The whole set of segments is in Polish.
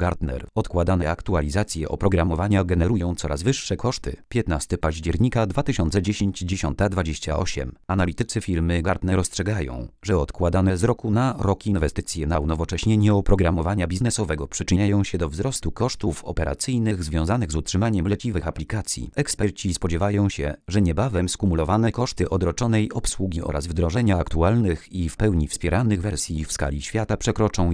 Gartner. Odkładane aktualizacje oprogramowania generują coraz wyższe koszty. 15 października 2010 10:28. Analitycy firmy Gartner ostrzegają, że odkładane z roku na rok inwestycje na unowocześnienie oprogramowania biznesowego przyczyniają się do wzrostu kosztów operacyjnych związanych z utrzymaniem leciwych aplikacji. Eksperci spodziewają się, że niebawem skumulowane koszty odroczonej obsługi oraz wdrożenia aktualnych i w pełni wspieranych wersji w skali świata przekroczą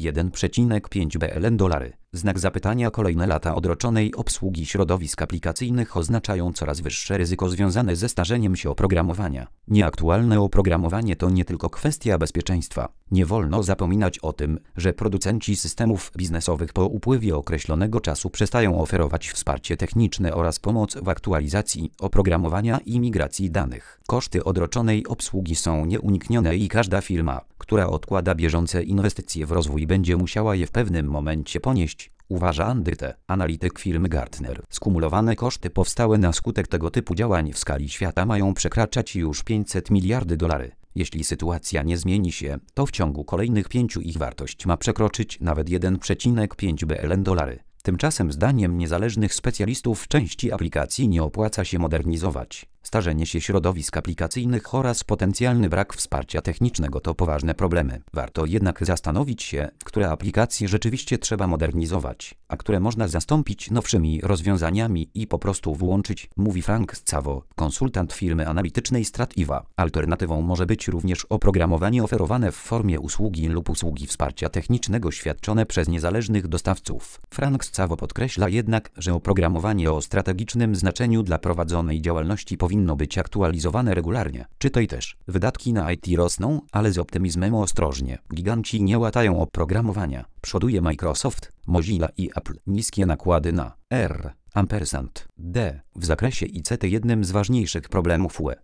1,5 billion dolarów. Znak zapytania. Kolejne lata odroczonej obsługi środowisk aplikacyjnych oznaczają coraz wyższe ryzyko związane ze starzeniem się oprogramowania. Nieaktualne oprogramowanie to nie tylko kwestia bezpieczeństwa. Nie wolno zapominać o tym, że producenci systemów biznesowych po upływie określonego czasu przestają oferować wsparcie techniczne oraz pomoc w aktualizacji oprogramowania i migracji danych. Koszty odroczonej obsługi są nieuniknione i każda firma, która odkłada bieżące inwestycje w rozwój, będzie musiała je w pewnym momencie ponieść, uważa Andy T., analityk firmy Gartner. Skumulowane koszty powstałe na skutek tego typu działań w skali świata mają przekraczać już 500 miliardów dolarów. Jeśli sytuacja nie zmieni się, to w ciągu kolejnych 5 ich wartość ma przekroczyć nawet 1,5 billion dolarów. Tymczasem zdaniem niezależnych specjalistów w części aplikacji nie opłaca się modernizować. Starzenie się środowisk aplikacyjnych oraz potencjalny brak wsparcia technicznego to poważne problemy. Warto jednak zastanowić się, które aplikacje rzeczywiście trzeba modernizować, a które można zastąpić nowszymi rozwiązaniami i po prostu włączyć, mówi Frank Scavo, konsultant firmy analitycznej Strativa. Alternatywą może być również oprogramowanie oferowane w formie usługi lub usługi wsparcia technicznego świadczone przez niezależnych dostawców. Frank Scavo podkreśla jednak, że oprogramowanie o strategicznym znaczeniu dla prowadzonej działalności powinno być aktualizowane regularnie. Czytaj też. Wydatki na IT rosną, ale z optymizmem ostrożnie. Giganci nie łatają oprogramowania. Przoduje Microsoft, Mozilla i Apple. Niskie nakłady na R&D. W zakresie ICT jednym z ważniejszych problemów UE